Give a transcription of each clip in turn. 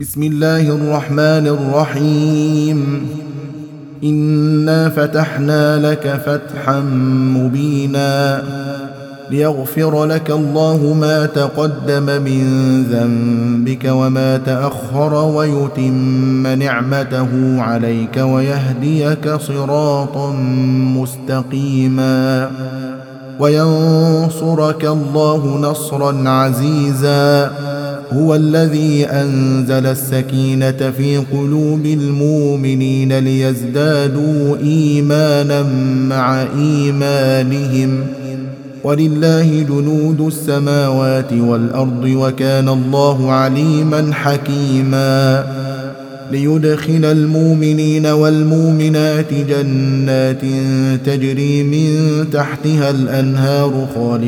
بسم الله الرحمن الرحيم. إنا فتحنا لك فتحا مبينا ليغفر لك الله ما تقدم من ذنبك وما تأخر ويتم نعمته عليك ويهديك صراطا مستقيما وينصرك الله نصرا عزيزا. هو الذي أنزل السكينة في قلوب المؤمنين ليزدادوا إيمانا مع إيمانهم ولله جنود السماوات والأرض وكان الله عليما حكيما. ليدخل المؤمنين والمؤمنات جنات تجري من تحتها الأنهار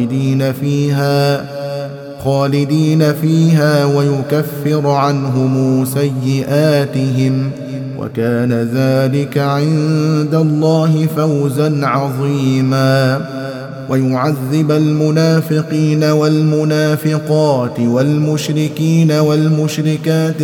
خالدين فيها ويكفر عنهم سيئاتهم وكان ذلك عند الله فوزا عظيما. ويعذب المنافقين والمنافقات والمشركين والمشركات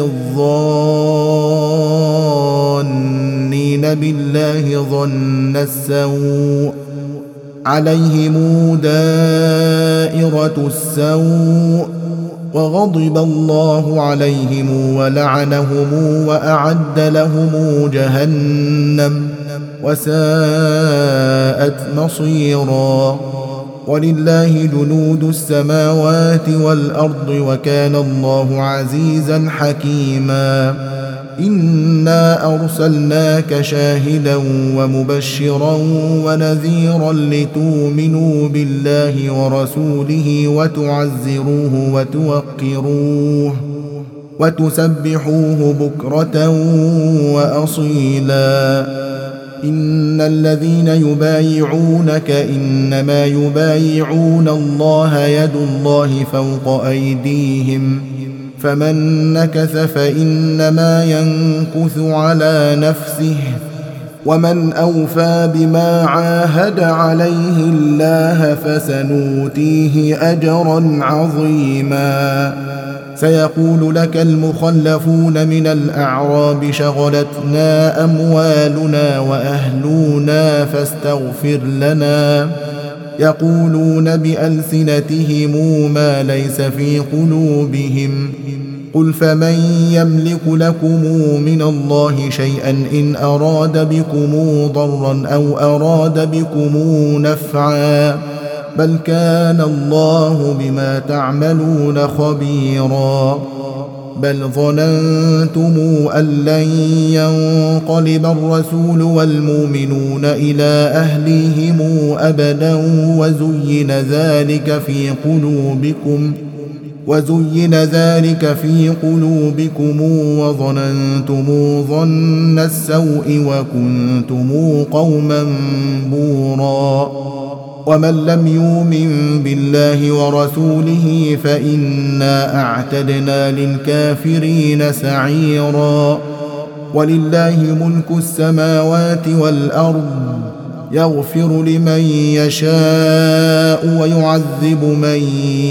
الظانين بالله ظن السوء عليهم دائرة السوء وغضب الله عليهم ولعنهم وأعد لهم جهنم وساءت مصيرا. ولله جنود السماوات والأرض وكان الله عزيزا حكيما. إنا أرسلناك شاهدا ومبشرا ونذيرا لتؤمنوا بالله ورسوله وتعزروه وتوقروه وتسبحوه بكرة وأصيلا. إن الذين يبايعونك إنما يبايعون الله يد الله فوق أيديهم فمن نكث فإنما ينكث على نفسه ومن أوفى بما عاهد عليه الله فسنؤتيه أجرا عظيما. سيقول لك المخلفون من الأعراب شغلتنا أموالنا وأهلنا فاستغفر لنا يقولون بألسنتهم ما ليس في قلوبهم قل فمن يملك لكم من الله شيئا إن أراد بكم ضرا أو أراد بكم نفعا بل كان الله بما تعملون خبيرا. بل ظننتم أن لن ينقلب الرسول والمؤمنون إلى أهليهم أبدا وزين ذلك في قلوبكم وظننتم ظن السوء وكنتم قوما بورا. ومن لم يؤمن بالله ورسوله فإنا أعتدنا للكافرين سعيرا. ولله ملك السماوات والأرض يغفر لمن يشاء ويعذب من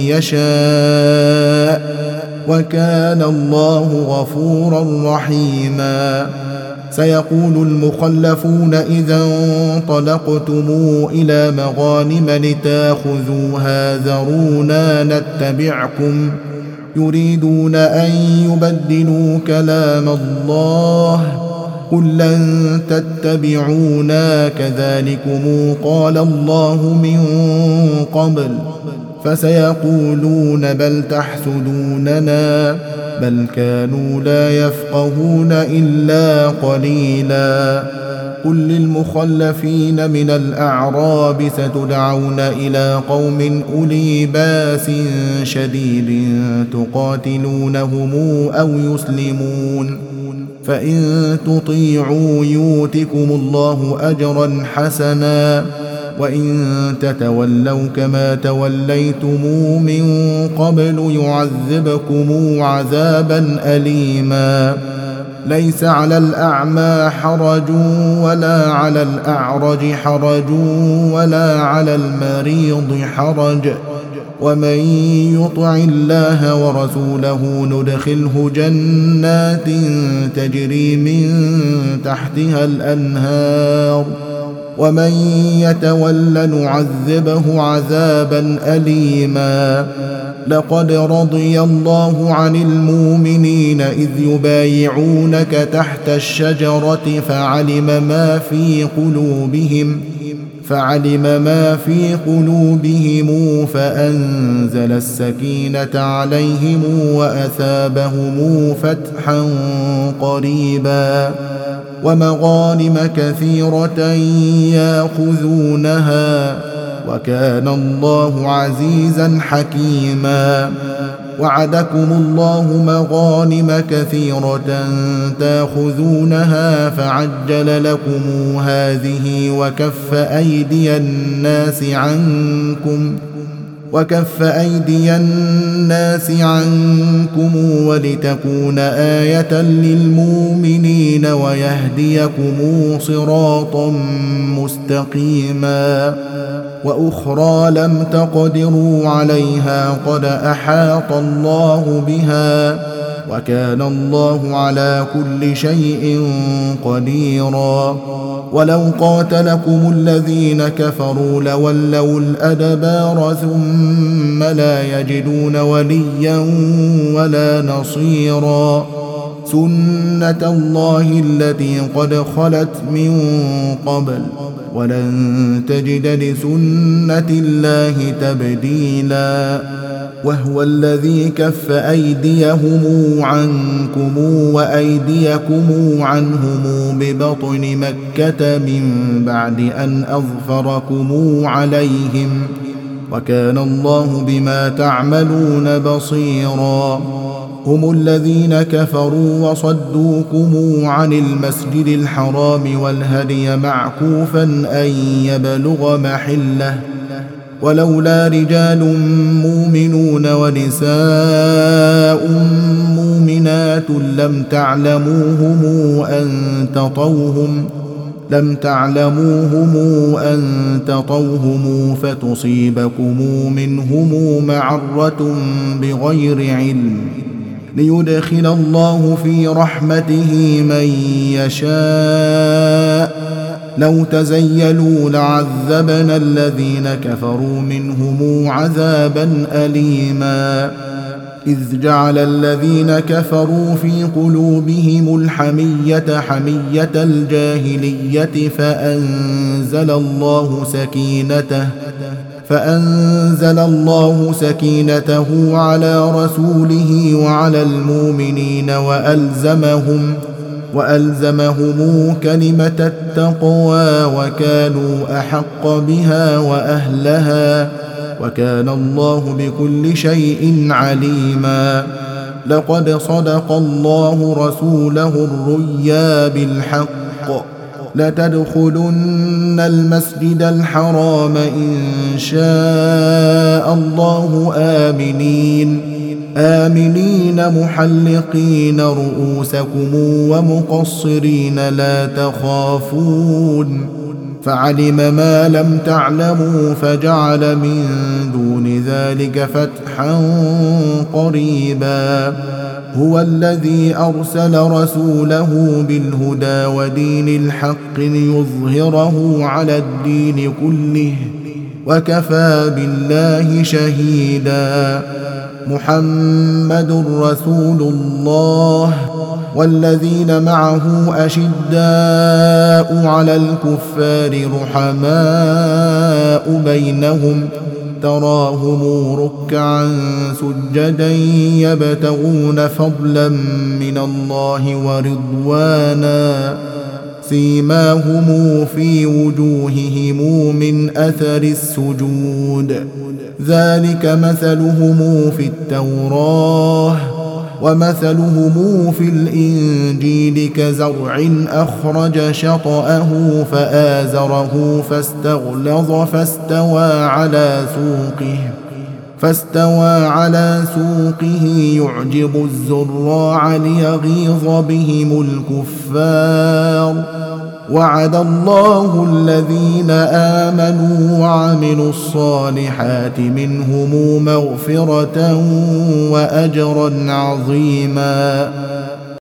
يشاء وكان الله غفورا رحيما. سيقول المخلفون إذا انطلقتم إلى مغانم لتاخذوها ذرونا نتبعكم يريدون أن يبدلوا كلام الله قل لن تتبعونا كذلكم قال الله من قبل فسيقولون بل تحسدوننا بل كانوا لا يفقهون إلا قليلا. قل للمخلفين من الأعراب ستدعون إلى قوم أولي بأس شديد تقاتلونهم أو يسلمون فإن تطيعوا يؤتكم الله أجرا حسنا وإن تتولوا كما توليتم من قبل يعذبكم عذابا أليما. ليس على الأعمى حرج ولا على الأعرج حرج ولا على المريض حرج ومن يطع الله ورسوله ندخله جنات تجري من تحتها الأنهار ومن يتول نعذبه عذابا أليما. لقد رضي الله عن المؤمنين إذ يبايعونك تحت الشجرة فعلم ما في قلوبهم فأنزل السكينة عليهم وأثابهم فتحا قريبا ومغانم كثيرة يأخذونها وكان الله عزيزا حكيما. وعدكم الله مغانم كثيرة تأخذونها فعجل لكم هذه وكف أيدي الناس عنكم ولتكون آية للمؤمنين ويهديكم صراطا مستقيما. وأخرى لم تقدروا عليها قد أحاط الله بها وكان الله على كل شيء قديرا. ولو قاتلكم الذين كفروا لولوا الأدبار ثم لا يجدون وليا ولا نصيرا. سنة الله التي قد خلت من قبل ولن تجد لسنة الله تبديلا. وهو الذي كف أيديهم عنكم وأيديكم عنهم ببطن مكة من بعد أن أظفركم عليهم وكان الله بما تعملون بصيرا. هم الذين كفروا وصدوكم عن المسجد الحرام والهدي معكوفا أن يبلغ محله ولولا رجال مؤمنون ونساء مؤمنات لم تعلموهم أن تطوهم فتصيبكم منهم معرة بغير علم ليدخل الله في رحمته من يشاء. لو تزيلوا لعذبنا الذين كفروا منهم عذابا أليما. إذ جعل الذين كفروا في قلوبهم الحمية حمية الجاهلية فأنزل الله سكينته على رسوله وعلى المؤمنين وألزمهم كلمة التقوى وكانوا أحق بها وأهلها وكان الله بكل شيء عليما. لقد صدق الله رسوله الرؤيا بالحق لتدخلن المسجد الحرام إن شاء الله آمنين محلقين رؤوسكم ومقصرين لا تخافون فعلم ما لم تعلموا فجعل من دون ذلك فتحا قريبا. هو الذي أرسل رسوله بالهدى ودين الحق ليظهره على الدين كله وكفى بالله شهيدا. محمد رسول الله والذين معه أشداء على الكفار رحماء بينهم تراهم ركعا سجدا يبتغون فضلا من الله ورضوانا سيماهم في وجوههم من أثر السجود ذلك مثلهم في التوراة ومثلهم في الإنجيل كزرع أخرج شطأه فآزره فاستغلظ فاستوى على سوقه يعجب الزراع ليغيظ بهم الكفار وعد الله الذين آمنوا وعملوا الصالحات منهم مغفرة وأجرا عظيما